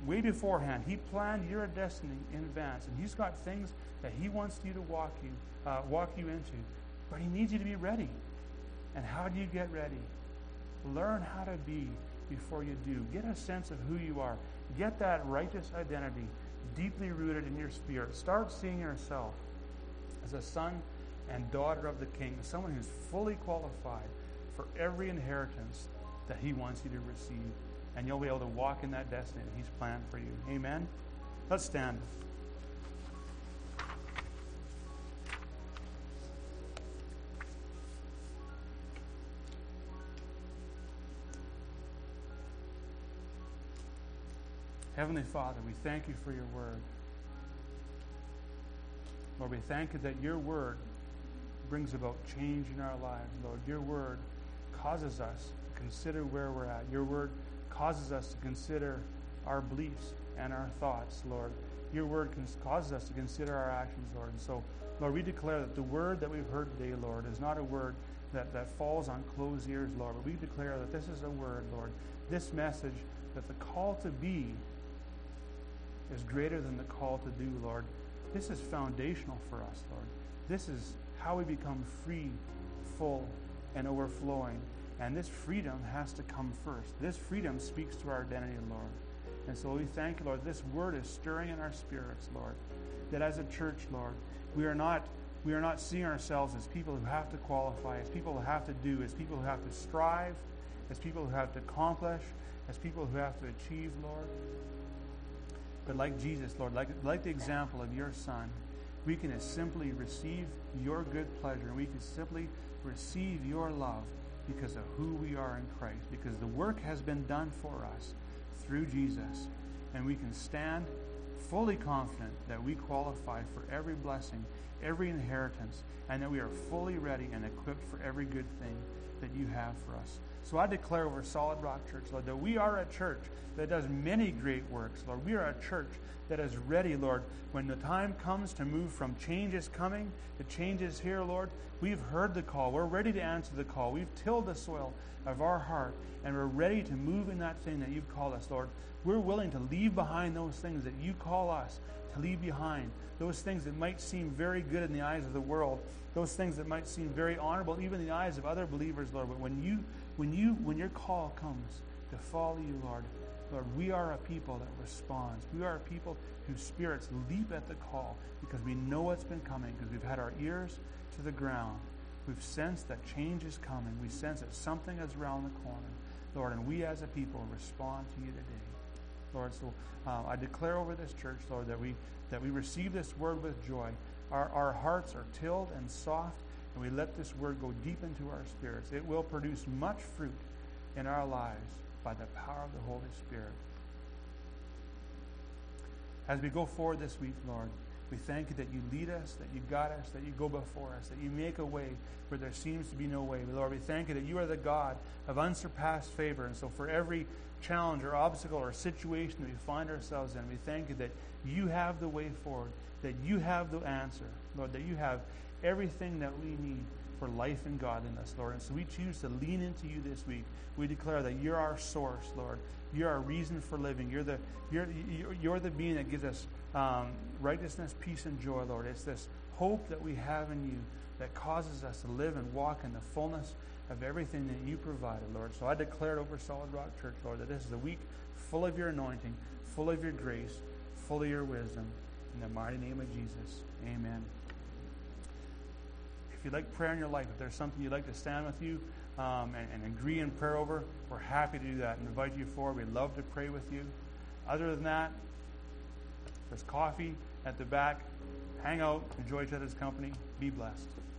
way beforehand, He planned your destiny in advance, and He's got things that He wants you to walk you into. But He needs you to be ready. And how do you get ready? Learn how to be before you do. Get a sense of who you are. Get that righteous identity deeply rooted in your spirit. Start seeing yourself as a son and daughter of the King, someone who's fully qualified for every inheritance that He wants you to receive. And you'll be able to walk in that destiny that He's planned for you. Amen? Let's stand. Heavenly Father, we thank You for Your word. Lord, we thank You that Your word brings about change in our lives. Lord, Your word causes us to consider where we're at. Your word causes us to consider our beliefs and our thoughts, Lord. Your word causes us to consider our actions, Lord. And so, Lord, we declare that the word that we've heard today, Lord, is not a word that falls on closed ears, Lord. But we declare that this is a word, Lord, this message, that the call to be is greater than the call to do, Lord. This is foundational for us, Lord. This is how we become free, full, and overflowing. And this freedom has to come first. This freedom speaks to our identity, Lord. And so we thank You, Lord. This word is stirring in our spirits, Lord. That as a church, Lord, we are not seeing ourselves as people who have to qualify, as people who have to do, as people who have to strive, as people who have to accomplish, as people who have to achieve, Lord. But like Jesus, Lord, like the example of Your Son, we can simply receive Your good pleasure. We can simply receive Your love because of who we are in Christ, because the work has been done for us through Jesus. And we can stand fully confident that we qualify for every blessing, every inheritance, and that we are fully ready and equipped for every good thing that You have for us. So I declare over Solid Rock Church, Lord, that we are a church that does many great works, Lord. We are a church that is ready, Lord, when the time comes to move from change is coming to change is here, Lord. We've heard the call. We're ready to answer the call. We've tilled the soil of our heart, and we're ready to move in that thing that You've called us, Lord. We're willing to leave behind those things that You call us to leave behind, those things that might seem very good in the eyes of the world, those things that might seem very honorable even in the eyes of other believers, Lord. But when Your call comes to follow You, Lord, we are a people that responds. We are a people whose spirits leap at the call because we know what's been coming, because we've had our ears to the ground. We've sensed that change is coming. We sense that something is around the corner, Lord, and we as a people respond to You today, Lord. So I declare over this church, Lord, that we receive this word with joy. Our hearts are tilled and soft, and we let this word go deep into our spirits. It will produce much fruit in our lives by the power of the Holy Spirit. As we go forward this week, Lord, we thank You that You lead us, that You guide us, that You go before us, that You make a way where there seems to be no way. But Lord, we thank You that You are the God of unsurpassed favor. And so for every challenge or obstacle or situation that we find ourselves in, we thank You that You have the way forward, that You have the answer, Lord, that You have everything that we need for life and godliness, Lord. And so we choose to lean into You this week. We declare that You're our source, Lord. You're our reason for living. You're the being that gives us righteousness, peace, and joy, Lord. It's this hope that we have in You that causes us to live and walk in the fullness of everything that You provided, Lord. So I declare it over Solid Rock Church, Lord, that this is a week full of Your anointing, full of Your grace, full of Your wisdom. In the mighty name of Jesus, amen. If you'd like prayer in your life, if there's something you'd like to stand with you and agree in prayer over, we're happy to do that and invite you forward. We'd love to pray with you. Other than that, there's coffee at the back. Hang out, enjoy each other's company. Be blessed.